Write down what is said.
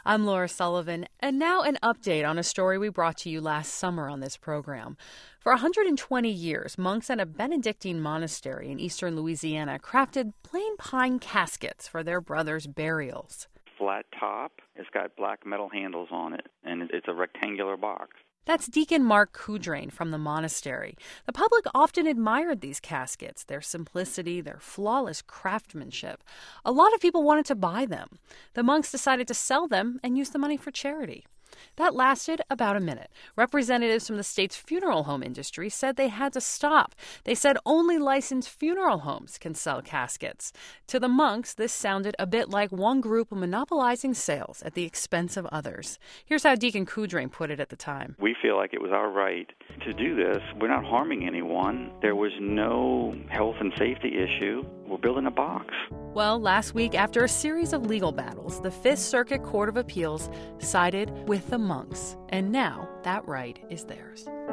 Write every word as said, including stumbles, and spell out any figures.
I'm Laura Sullivan, and now an update on a story we brought to you last summer on this program. For one hundred twenty years, monks at a Benedictine monastery in eastern Louisiana crafted plain pine caskets for their brothers' burials. Flat top, it's got black metal handles on it, and it's a rectangular box. That's Deacon Mark Coudrain from the monastery. The public often admired these caskets, their simplicity, their flawless craftsmanship. A lot of people wanted to buy them. The monks decided to sell them and use the money for charity. That lasted about a minute. Representatives from the state's funeral home industry said they had to stop. They said only licensed funeral homes can sell caskets. To the monks, this sounded a bit like one group monopolizing sales at the expense of others. Here's how Deacon Coudrain put it at the time. We feel like it was our right to do this. We're not harming anyone. There was no health and safety issue. We're building a box. Well, last week, after a series of legal battles, the Fifth Circuit Court of Appeals sided with the monks, and now that right is theirs.